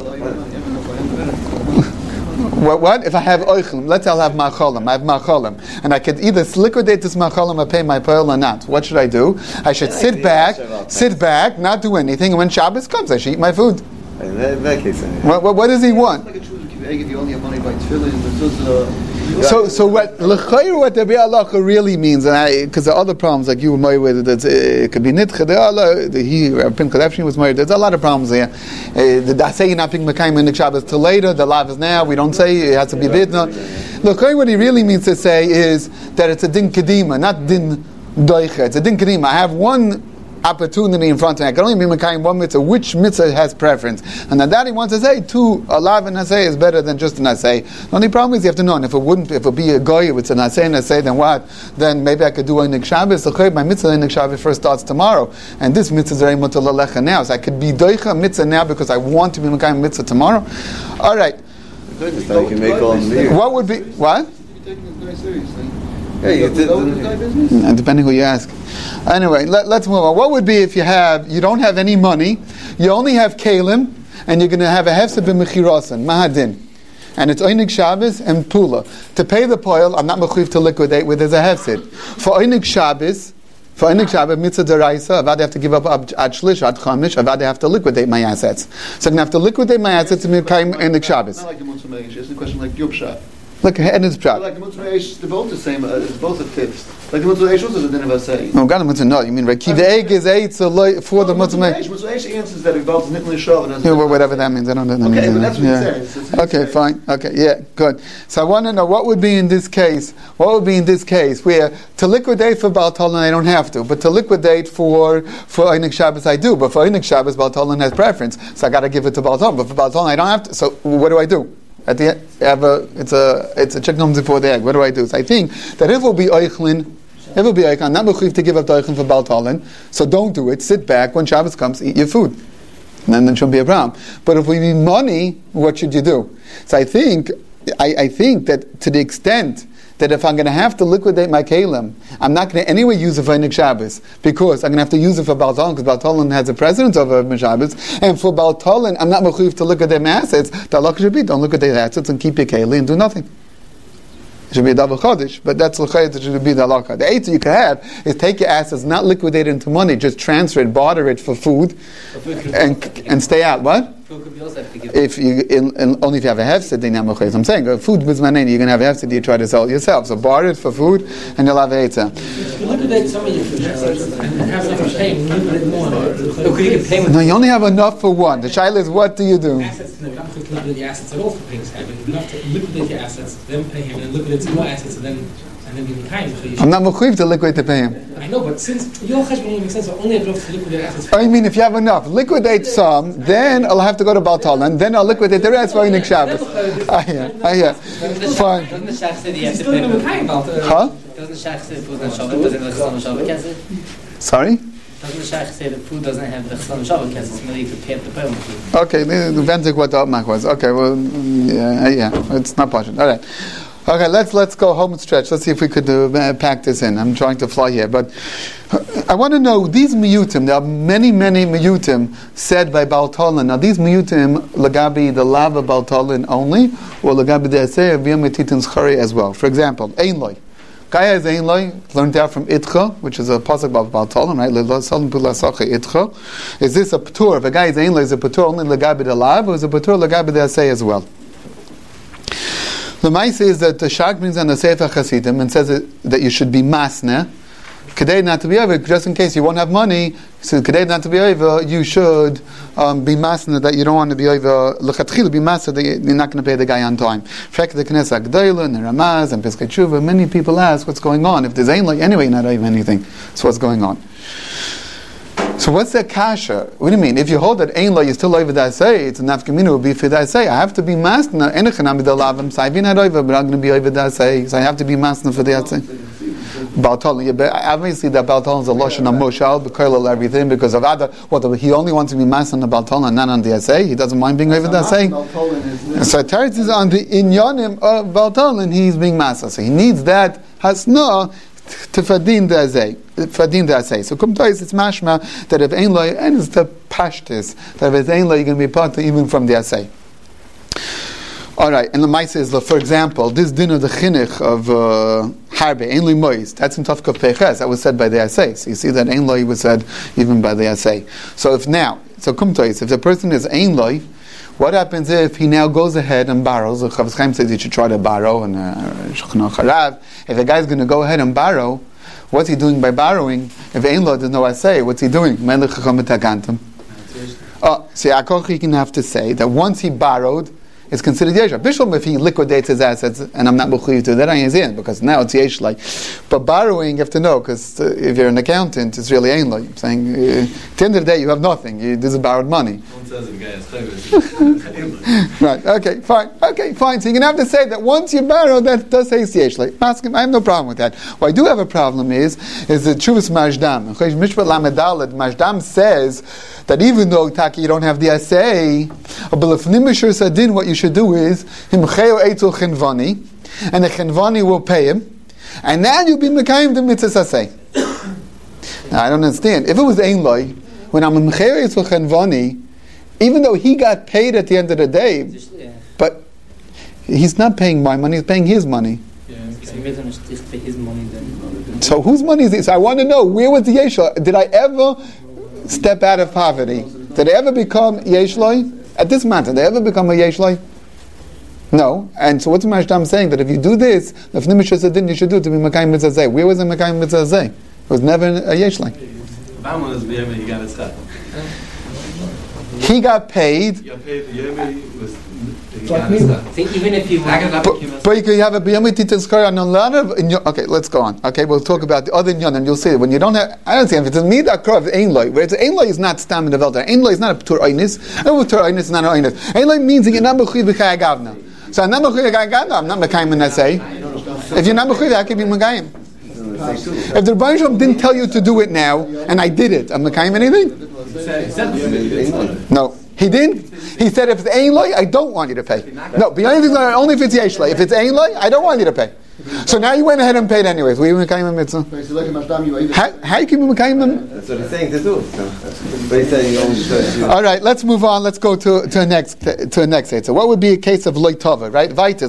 What, what? If I have oichlim, let's say I'll have macholim. I have macholim, and I could either liquidate this macholim or pay my pearl or not. What should I do? I should sit back, sit back, not do anything, and when Shabbos comes, I should eat my food. In that, in that case, what, what, what does he want? If you only have money by tefillin, So, so what l'chayr what the bi'alacha really means, and because there are other problems like you were married with it, it could be nitcha. There are the he Pim Kadefshin was married. There's a lot of problems there. Uh, the I say you're not being mekayim in the Shabbos till later. The lav is now. We don't say it has to be bidna. L'chayr what he really means to say is that it's a din kedima, not din doicha. It's a din kedima. I have one opportunity in front of me. I can only be mekayim one mitzvah. Which mitzvah has preference? And the daddy wants to say two alav and naseh is better than just a naseh. The only problem is you have to know. And if it wouldn't, if it would be a goy, if it's a naseh naseh, then what? Then maybe I could do a nik Shabbos. So my mitzvah in nik Shabbos first starts tomorrow, and this mitzvah is very mutal alecha now. So I could be doicha mitzvah now because I want to be mekayim mitzvah tomorrow. All right. What would be what? Yeah, you did. Depending who you ask. Anyway, let, let's move on. What would be if you have you don't have any money, you only have kalim, and you're going to have a hefsed b'mechirosan mahadin, and it's oinik Shabbos and pula to pay the poil. I'm not mechuyev to liquidate with as a hefsed for oinik Shabbos. For oinik Shabbos mitzvah deraisa, Avad have to give up ad shlish ad chamish. Avad have to liquidate my assets. So I'm going to have to liquidate my assets to make oinik Shabbos. Not like the Mutzah Meish. It's a question like Yub Shah. Look, and it's pshat. Like the Mutzah Meish, they're both the same. Uh, it's both a fifth. Like the Mutzah Meish also is a din of asay. No, God, Mutzah no. You mean right? The egg is eight so for the Mutzah Meish. Mutzah Meish answers that it both nitli shav. Yeah, well, whatever that means, I don't know. That okay, means but that's what yeah. it says. Okay, fine. Okay, yeah, good. So I want to know what would be in this case. What would be in this case where to liquidate for Baal Tolan I don't have to, but to liquidate for for Einik Shabbos I do. But for Einik Shabbos Baal Tolan has preference, so I got to give it to Baal Tolan. But for Baal Tolan I don't have to. So what do I do? At the end, I have a, it's a it's a chicken comes before the egg. What do I do? So I think that if it will be oichlin, if it will be oichlin, I'm not mechuyev to give up the oichlin for Baal Tolan. So don't do it. Sit back when Shabbos comes, eat your food, and then there shouldn't be a problem. But if we need money, what should you do? So I think I, I think that to the extent that if I'm going to have to liquidate my kalim, I'm not going to anyway use it for Einik Shabbos because I'm going to have to use it for Baal Tolan because Baal Tolan has a precedence over Shabbos, and for Baal Tolan I'm not mechuyev to liquidate my assets. The halacha should be don't liquidate the assets and keep your kalim and do nothing. It should be a double chodesh, but that's l'chayet. It should be the halacha. The eitzah you can have is take your assets, not liquidate it into money, just transfer it, barter it for food, and and stay out. What? If you in, in, only if you have a hefsed, then I'm I'm saying uh, food with manani, you're going to have a hefsed. You try to sell it yourself, so barter it for food, and you'll have a eitzah. You liquidate some of your food assets and have some paying. Liquidate more. Look, you can pay. No, you only have enough for one. The shaila is, what do you do? Assets. No, you don't have to liquidate your assets at all for paying this guy. But you have to liquidate your assets, then pay him, and then liquidate some more assets, and then. And then give time, so I'm not mechuyev to liquidate to pay him. I know, but since your cheshbon only makes sense, so only have enough to liquidate assets. I mean, if you have enough, liquidate some, then I'll have to go to Baal Tolan, then I'll liquidate the rest for Einik Shabbos. I hear, I hear. Fine. Doesn't the Shach say that you have to pay? Huh? Doesn't the Shach say food doesn't have doesn't have the Chesed Kesed? Sorry? Doesn't the Shach say that food doesn't have the Chesed Kesed? It's merely to pay the payment. Okay, the Ventik what the upmark was. Okay, well, yeah, yeah, it's not partial. All right. Okay, let's let's go home and stretch. Let's see if we could uh, pack this in. I'm trying to fly here, but I want to know these miyutim. There are many, many miyutim said by Baal Tolan. Now, these miyutim lagabi the lava Baal Tolan only, or lagabi the aseh v'yom etitin schari as well. For example, ein loy. Kaya is ein loy, learned out from Itcha, which is a pasuk of Baal Tolan, right? Le'lo salim pulasacha Itcha. Is this a patur? If a guy is ein loy, is a patur only lagabi the lava, or is a patur lagabi the aseh as well? The Maisa is that the Shach brings on the Sefer Chasidim and says that, that you should be masna, kedei not to be over, just in case you won't have money. So kedei not to be over, you should um, be masna that you don't want to be over. L'chatchil be masna that you're not going to pay the guy on time. Frek the Knesset G'dayla and Ramaz and Pesach Tshuva. Many people ask what's going on. If there's ain't like anyway, you're not even anything. So what's going on? So what's that kasha? What do you mean? If you hold that ain lo, you still over that say, it's a nafkamina would be for that say. I have to be masna. Enechanam b'dalavam. So I've been at over, but I'm going to be over that say. So I have to be masna for that say. Baltalin. Yeah, obviously that Baltalin is a lashon amoshal, bekoilel everything because of other. What he only wants to be masna on the Baltalin, not on the essay. He doesn't mind being over that say. So Teretz is on the inyanim of Baltalin. He's being masna. So he needs that hasna to fadin the azay. Fadin the azay. So kumtais it's mashma that if ein loy and it's the pashtis that if it's ein loy you're going to be part even from the azay. All right, and the Maisa is, for example, this din of the chinuch of uh, harbe ein loy mois. That's in Tafkov Peches. That was said by the assay. So you see that ein loy was said even by the assay. So if now, so kumtais, if the person is ein loy, what happens if he now goes ahead and borrows? The Chavetz Chaim says you should try to borrow, and Shulchan Aruch. If the guy's going to go ahead and borrow, what's he doing by borrowing? If ein lo there's no assay, what's he doing? Oh, see, Akoch can have to say that once he borrowed, it's considered yeshla. Bishlam if he liquidates his assets, and I'm not mechuyev to that, I ain't in because now it's yeshla. But borrowing, you have to know because uh, if you're an accountant, it's really ain't like I'm saying. Uh, at the end of the day, you have nothing. You, this is borrowed money. Right. Okay. Fine. Okay. Fine. So you're gonna have to say that once you borrow, that does say yeshla. I have no problem with that. What I do have a problem is is the Chuvas Majdam. Mishpat Lamedalad Majdam says that even though Taki you don't have the assay, but if Nimishur Sadin, what you should do is himcheo eitul chenvani, and the chenvani will pay him, and now you'll be mekayim the mitzvah say. Now I don't understand. If it was ein loy, when I'm himcheo eitul chenvani, even though he got paid at the end of the day, but he's not paying my money; he's paying his money. So whose money is it? So I want to know where was the yeshla? Did I ever step out of poverty? Did I ever become yeshloi? At this matter, did I ever become a yeshloi? No. And so what's the Mashdam saying? That if you do this, if Nimish Sadin, you should do it to be Makayim Mitzazeh. Where was the Makayim Mitzazeh? It was never a yeshloi. He got paid. So even if you but, but you can have a biyamit titazkar on a lot of. Okay, let's go on. Okay, we'll talk about the other inyan, and you'll see when you don't have. I don't see if it's a midah krav ein loy, where it's ein loy is not stam in the velda. Ein loy is not a ptur einis. A ptur einis is not an einis. Ein loy means that you're not mechuyev b'chai agavna. So I'm not mechuyev b'chai agavna. I'm not mekayim in say. If you're not mechuyev, I can be mekayim. If the Rebbeinu Shalom didn't tell you to do it now, and I did it, I'm mekayim anything? No. He didn't. He said, if it's ein loy, I don't want you to pay. No, but only if it's yesh loy. If it's ein loy, I don't want you to pay. So now you went ahead and paid anyways. Were you mekayim a mitzvah? How, how you keep mekayim them? That's what he's saying to do. But he's saying only. All right, let's move on. Let's go to to the next to the next. So what would be a case of loy tava, right? Vaitis.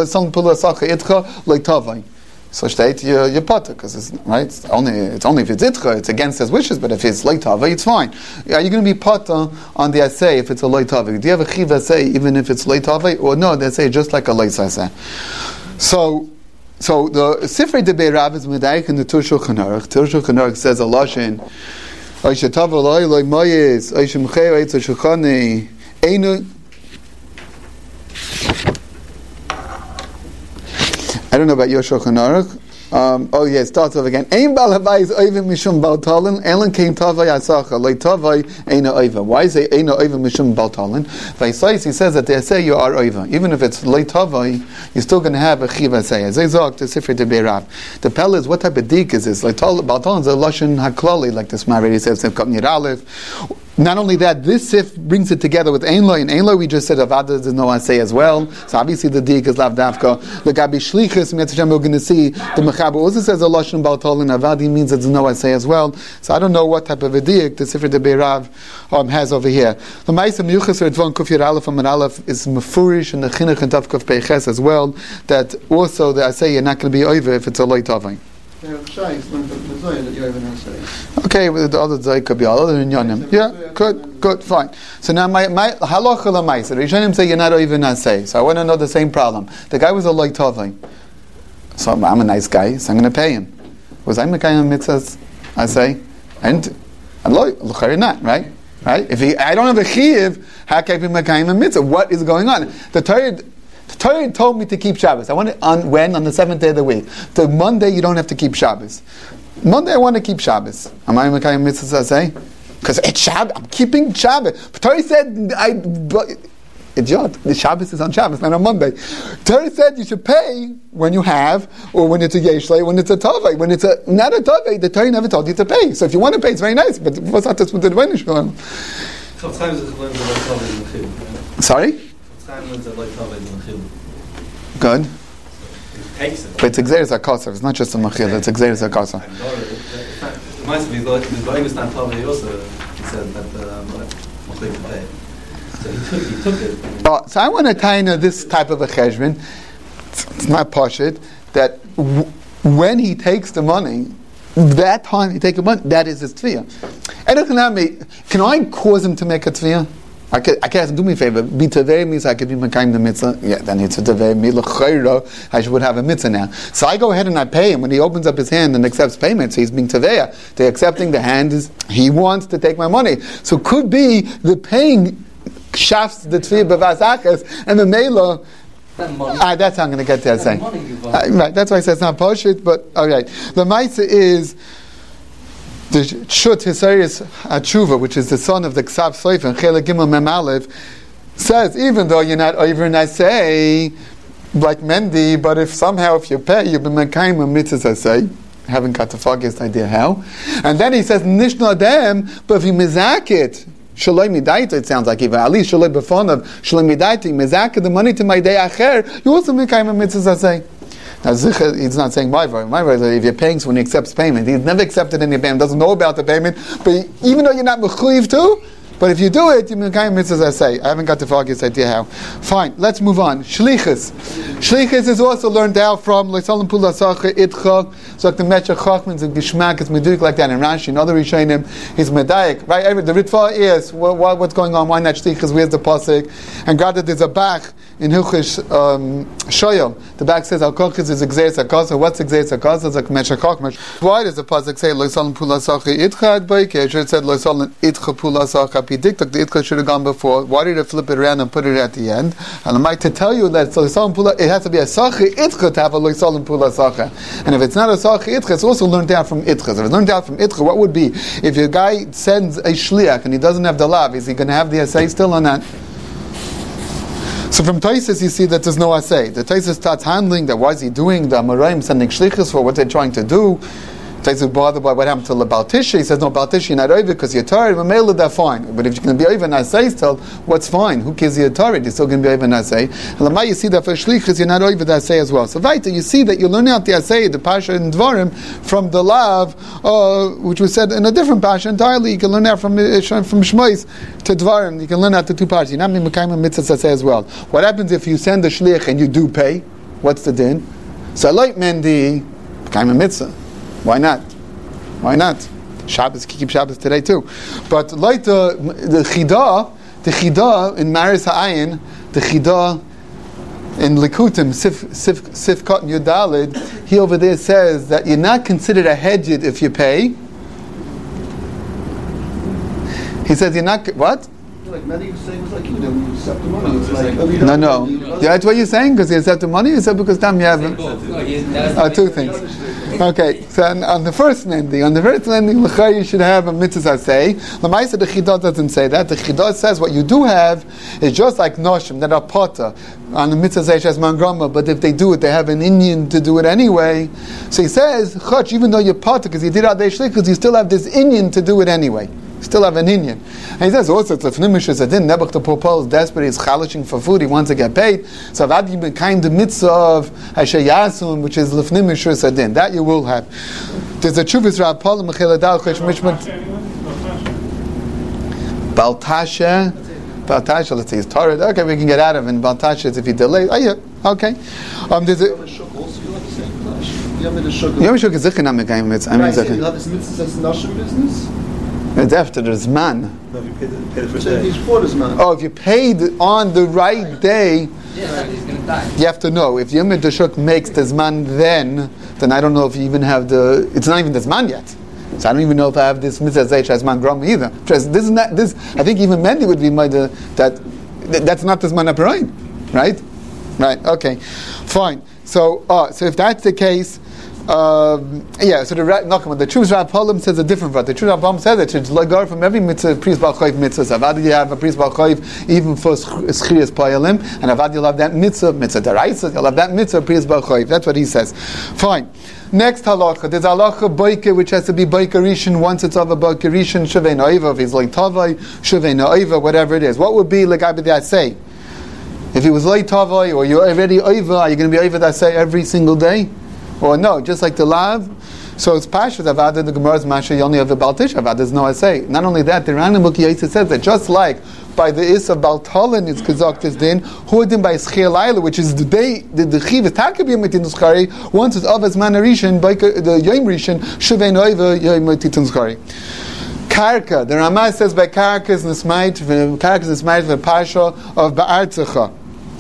Loy tava. So state you you potter because it's right. It's only it's only if it's itcha, it's against his wishes. But if it's leitava, it's fine. Are you going to be potter on the assay if it's a leitava? Do you have a chiv assay even if it's leitava, or no? They say just like a leis assay. So so the Sifrei Debei Rav is medayik in the Tur Shulchan Aruch. Tur Shulchan Aruch says a lashon. Oishetava loy loy moyes oishemchei oitz shulchani einu. I don't know about your Shulchan Aruch. Um, oh yeah, it starts off again. Ein balavai is oivim mishum baltalin. Elen kein tavai asacha. Lei tavai eina oiva. Why is it eina oiva mishum baltalin? Vaisais, he says that they say you are oiva. Even if it's lei tavai, you're still going to have a chiva say. As they zog to Sifrei Debei Rav. The pell is what type of dik is this? Like baltalin is a lashon haklali, like this already says. Not only that, this sif brings it together with ein loy. And ein loy we just said avad there's no assay as well. So obviously the dik is lav dafka. The gabi shlichus mitzvah we're going to see the mechaber also says a lashon baltalin avadi means there's no assay as well. So I don't know what type of a dik the Sifrei Debei Rav um, has over here. The ma'aseh miyuchas or dvon kufir aleph and aleph is mefurish and the chinuch and tavkuf peiches as well. That also the assay you're not going to be over if it's a loy tavai. Okay, with the other zay could be all other than yonim. Yeah, good, good, fine. So now my my halacha l'maisa. Rishonim say you're not even asay. So I want to know the same problem. The guy was a loy tovay. So I'm a nice guy, so I'm going to pay him. Was I mekayim mitzvahs? I say, and I'm loy l'chari not right, right. If he, I don't have a chiyuv, how can I be mekayim a mitzvah? What is going on? The Torah. The Torah told me to keep Shabbos. I want it on when? On the seventh day of the week. The Monday you don't have to keep Shabbos. Monday I want to keep Shabbos. Am I mekayim mitzvahs? I say, Because it's Shabbat. I'm keeping Shabbat. But Torah said, I, but, idiot, the Shabbos is on Shabbos, not on Monday. Torah said you should pay when you have, or when it's a Yeshlei, when it's a Tovei. When it's a not a Tovei, the Torah never told you to pay. So if you want to pay, it's very nice, but what's not this with the Dwayne Shalom? Sorry? Good. But it's Xeris HaKosar, it's not just a Mechil, it's Xeris HaKosar. It reminds me, like, the English-Stan Tovei also, he said that I'm not going to pay. So he took, he took it. Oh, so I want to tie into this type of a cheshbon. It's not poshut that w- when he takes the money, that time he takes the money, that is his tefillah. Can I cause him to make a tefillah? I can, I can ask him, do me a favor. Be tevei means I could be mekayim the mitzvah. Yeah, then it's a tevei me l'chayro. I should have a mitzvah now. So I go ahead and I pay him when he opens up his hand and accepts payment. So he's being tevei. The accepting the hand is he wants to take my money. So could be the paying shafts the tefillah b'vazachas and the mela. Ah, that's how I'm going to get to that saying. Uh, right, that's why I said it's not poshut, but all right. The ma'isa is the Shut Hisarius Atshuva, which is the son of the Ksav Soifen, Chela Gimel Mem Aleph, says even though you're not over and I say like Mendy, but if somehow if you pay, you've been mekayim a mitzvah. I say. Haven't got the foggiest idea how. And then he says Nishna Dem, but if you mizak it. Shaloi midaita, it sounds like even at least shaloi befonav shaloi midaita mizaka the money to my day acher. You also mekayim a mitzvah. I say. Now, he's not saying my voice. My voice is if you're paying when he accepts payment. He's never accepted any payment, doesn't know about the payment, but even though you're not mechuyev to, but if you do it, you're kind of mitzvahs, I say. I haven't got the foggiest idea how. Fine, let's move on. Shlichus. Shlichus is also learned out from Leisalim Pula Sacha Itcha. So like the Mechach Chachman's and Gishmak is Meduik like that in Rashi and other Rishonim. He's Medayik. Right? The Ritva is what, what, what's going on, why not Shlichus, where's the Pasik? And granted there's a Bach in Hilchish um, Shoyom. The Bach says Al Kochis is Xeris HaKosar. What's Xeris HaKosar? It's like Mechach Chachman. Why does the Pasik say Leisalim Pula Sacha Itcha at Baike? It should have said Leisalim Itcha Pula Sacha. The Itcha should have gone before. Why did it flip it around and put it at the end? And I might to tell you that it has to be a Sacha Itcha to have a Leisalim Pula Sacha. And if it's not a Sacha Itcha, it's also learned out from Itcha. If it's learned out from Itcha, what would be? If your guy sends a Shliach and he doesn't have the lav, is he going to have the assay still or not? So from Taisus you see that there's no assay. The Taisus starts handling that. Why is he doing the Amoraim sending Shlichus for what they're trying to do? Taisus bothered by what happened to the Baltisha. He says, no, Baltisha, you're not over because you're tired. Mamela, they're fine. But if you're going to be over Nasei still, what's fine? Who cares you're tired? You're still going to be over Nasei. And Lamai, you see that for Shlichus, you're not over the Asay as well. So Vaita, you see that you learn out the Asay, the Pasha and Dvarim, from the Lav, uh, which was said in a different Pasha entirely. You can learn out from uh, from Shmois to Dvarim. You can learn out the two Pashas. You're not Mekayim Mitzvah Asay as well. What happens if you send a Shlich and you do pay? What's the din? So like Mendi, Mekayim Mitzvah. Why not? Why not? Shabbos, keep Shabbos today too. But like the the Chidah, the Chidah in Maris Ha'ayin, the Chidah in Likutim, Sif Sif Sif Kot Yudalid, he over there says that you're not considered a hedjid if you pay. He says you're not what? Like many saying was like you know, you accept the money. It's like, oh, you no, don't, no. you don't, Yeah, that's what you're saying because you accept the money. You said because time you have uh, two things. Okay, so on, on the first landing, on the first landing, you should have a mitzvah say. The Ma'aseh the Chidah doesn't say that. The Chidah says what you do have is just like noshim that are potter on the mitzvah say as mangrama. But if they do it, they have an Indian to do it anyway. So he says, Chach, even though you're potter because you did out there shlichus, you still have this Indian to do it anyway. Still have an Indian. And he says also it's a fnimish as a din. Nebuch the Popol is desperate. He's chalishing for food. He wants to get paid. So that you been kind of mitzvah of Hashayasun, which is lefnimish as a din. That you will have. There's a chuvas Rav Paul Mechiladal Chesh Mishmat Baltasha. Baltasha. Let's see. It's Torah. Okay, we can get out of it. And Baltasha is if he delays. Oh yeah. Okay. Um. There's a. Yom Shuk is zikr not mekayim mitzvah. I mean zikr. You have this mitzvah that's nashim business. It's after the Zman. No, if you pay the, pay the first So day. he's for this man. Oh, if you paid on the right day, Yeah, he's going to die. you have to know. If Yom Dashuk makes the Zman then, then I don't know if you even have the, it's not even the Zman yet. So I don't even know if I have this Mitzvah Zaych as Man Grom either. Because this is not, this, I think even Mendy would be my, the, that, that's not the Zman Aparain. Right? Right, okay. Fine. So, uh, so if that's the case, Um, yeah, so the Nachman, the Truth Rab Polim says a different vrat. The Truth Rab Polim says that it's legar from every mitzvah, priest Baal Chayv mitzvah. So Avad you have a priest Baal Chayv even for Schrias Payalim, and Avad you'll have that mitzvah, mitzvah deraisa, you'll have that mitzvah, priest Baal Chayv. That's what he says. Fine. Next halacha, there's halacha boike, which has to be boike rishon. Once it's over boike rishon, shavei na'iva, if he's like tavai, shavei na'iva, whatever it is. What would be like I would say? If he was late tavai, or you're already over, are you going to be over that say every single day? Or no, just like the lav. So it's pashut avada, the Gemara's masha yoni of the baltish avada. There's no assay. Not only that, the Rambam Buki Yosef says that just like by the is of baltalin is kazak this din, hudim by schir laila, which is the day the the chiv is takabiyam mitin skari. Once it's of as manarishan by the yom rishon shuvei noiva yom mitin skari. Karka, the Ramah says by karka is nismait, karka is nismait the pasha of ba'artzecha,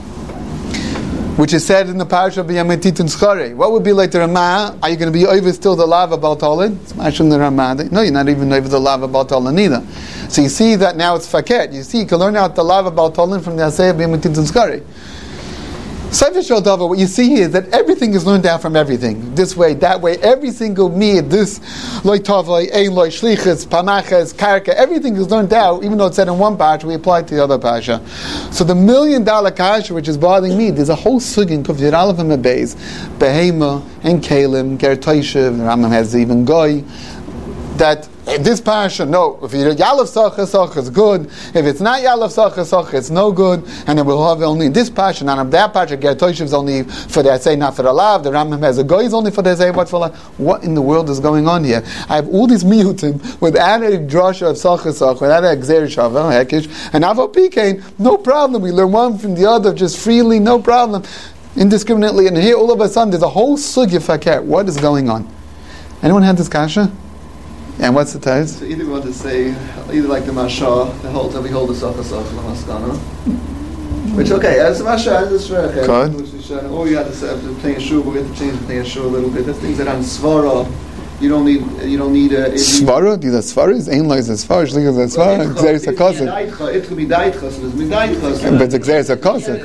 which is said in the parasha of Yametitin Schare. What would be like the Ramah? Are you going to be over still the lava Baltalin? It's mashing the Ramah. No, you're not even over the lava Baltalin either. So you see that now it's faket. You see, you can learn out the lava Baltalin from the Asay of Yametitin Schare. Sefer Shel Dava, what you see here is that everything is learned out from everything. This way, that way, every single mead, this, loy tavai, ein loy shlichus, pamachas, karka, everything is learned out, even though it's said in one parsha, we apply it to the other parsha. So the million dollar kasha, which is bothering me, there's a whole sugin, kuf yid aleph and beis, behema, and kalim, ger toishev, the Rambam has even goy, that this parasha, no, if you're Yalav Sacha, Sacha is good. If it's not Yalav Sacha, Sacha, it's no good. And then we'll have only this parasha, none of that parasha, Ger Toishev is only for the Asay, not for the Lav. The Rambam has a Goy is only for the Asay, what for Lav? What in the world is going on here? I have all these miyutim without a drasha of Sacha, Sacha, without a Gzer Shavel, Hekish, and Avo Pikain, no problem. We learn one from the other just freely, no problem, indiscriminately. And here all of a sudden there's a whole sugya fakir. What is going on? Anyone had this kasha? And what's the ties? So either we want to say, either like the Masha, the whole that we hold the Sacha Sacha the Maskana, which okay, as the Masha as the Shrecha, which is or you have to say to play a shul, we have to change the play a shul a little bit. There's things that on Svara, you don't need you don't need a Svara. These are Svara is ain't like the Svara. Shlik is the Svara. Xeris a cousin. It could be Daitcha, so there's Midaitcha. But the Xeris a cousin.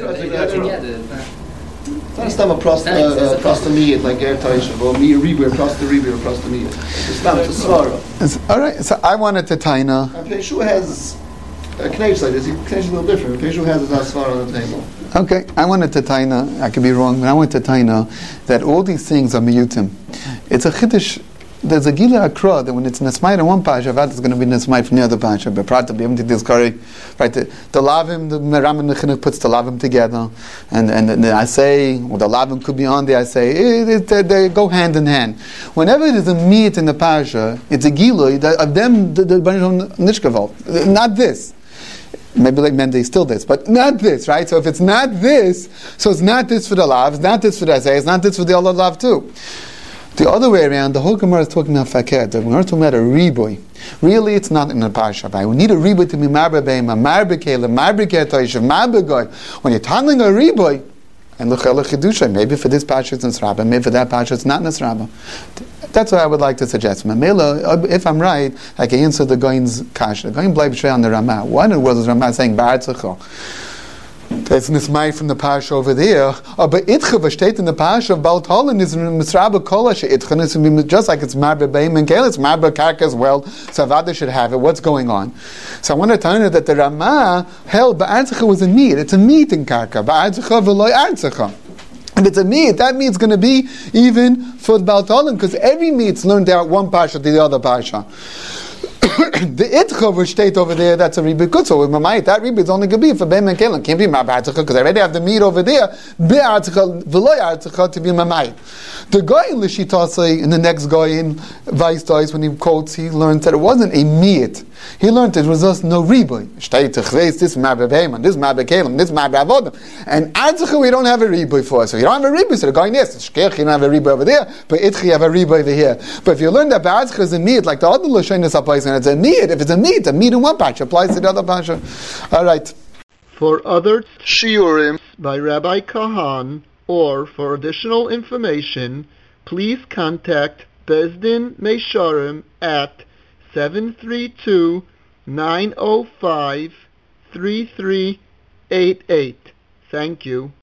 It's not a stam of prostamiyat like Ger Taishav or me Reber, Prosta Reber, Prostamiyat. It's not, it's a Svara. All right, so I wanted to taina. Peshu has a Knesh like this. Knesh is a little different. Peshu has a Svara on the table. Okay, I wanted to taina. I could be wrong, but I wanted to taina that all these things are miyutim. It's a chiddush. There's a gila akra that when it's nesmayit in one pasha, that is going to be nesmayit from the other pasha. But prat to be able to discourage, right? The, the lavim, the Rambam Nechinu puts the lavim together, and and the, the asay, or the lavim could be on the asay. It, it, they, they go hand in hand. Whenever there's a meat in the pasha, it's a gila of them the nishkaval. Not this. Maybe like Menday still this, but not this, right? So if it's not this, so it's not this for the lav, it's not this for the asay, it's not this for the other lav too. The other way around, the whole Gemara is talking about fakir. The Gemara is talking about a riboy. Really, it's not in the parsha. Right? We need a riboy to be marbe beima, marbe kele, marbe kertoishev, marbe goy. When you're handling a riboy, and look at chidusha, maybe for this parsha it's nisraba, maybe for that parsha it's not nisraba. That's what I would like to suggest. Mamela, if I'm right, I can answer the goyin's kasha. The goyin bleib shrei on the Ramah. Why in the world is Ramah saying ba'artzecha? That's nismai from the parsha over there. Uh, but itcha v'shteit in the parsha of Baal Talin is misraba kolashe itcha. It's just like it's marbe beim and kel. It's marbe karka as well. So Avada should have it. What's going on? So I want to tell you that the Ramah held ba'artzecha was a meat. It's a meat in karka. Ba'artzecha v'loy artzecha. And it's a meat. That meat's going to be even for the Baal Talin because every meat's learned out one parsha to the other parsha. The itcha which state over there, that's a ribit good. So with mamayit, that ribit is only going to be for beim and kelim. Can't be ma'artzecha because I already have the meat over there. Be'artzecha v'loy artzecha to be mamayit. The guy in Lishitase, in the next guy in Vice Dice, when he quotes, he learned that it wasn't a meat. He learned it was just no riboy. Shtei techveis, this ma'be beim, this ma'be kelim, this ma'be avodim. And artzecha we don't have a riboy for. So you don't have a riboy. So the guy in this, shkech, you don't have a riboy over there, but itcha you have a riboy over here. But if you learn that ba'artzecha is a meat, like the other Lashonis applies, and it's a meat. If it's a meat, a meat in one parsha applies to the other parsha. All right. For other shiurim by Rabbi Kahan, or for additional information, please contact Bezdin Meisharim at seven three two, nine zero five, three three eight eight. Thank you.